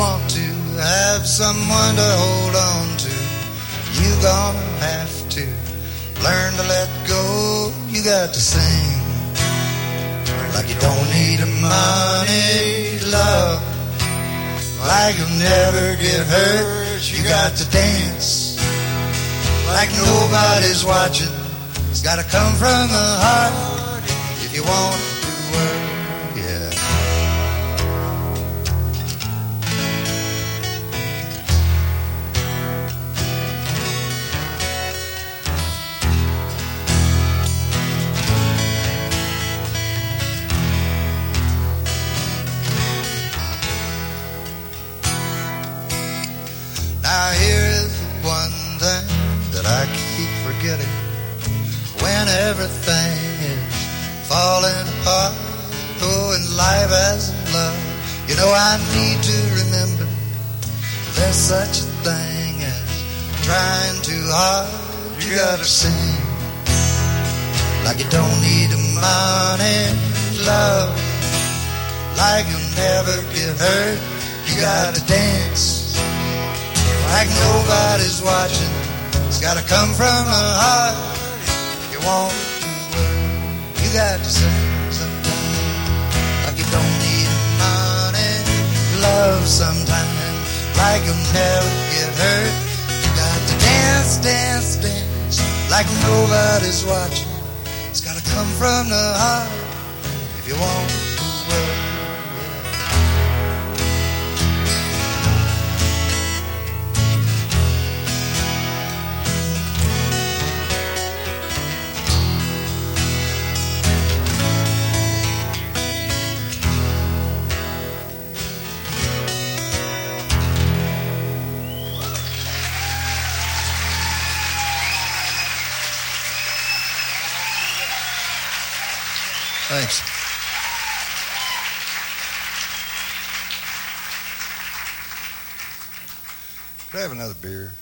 want to have someone to hold on to, you gonna have to learn to let go. You got to sing like you don't need a money love, like you'll never get hurt. You got to dance like nobody's watching. It's gotta come from the heart if you want it to work, yeah. Now here is the one thing that I keep forgetting when everything is falling apart. Oh, and life has love. You know I need to remember there's such a thing as trying too hard. You gotta sing like you don't need money, love, like you'll never get hurt. You gotta dance like nobody's watching. It's gotta come from the heart if you want it to work. You got to sing sometimes like you don't need money, love sometimes like you'll never get hurt. You got to dance, dance, dance like nobody's watching. It's gotta come from the heart if you want it to work. Thanks. Could I have another beer?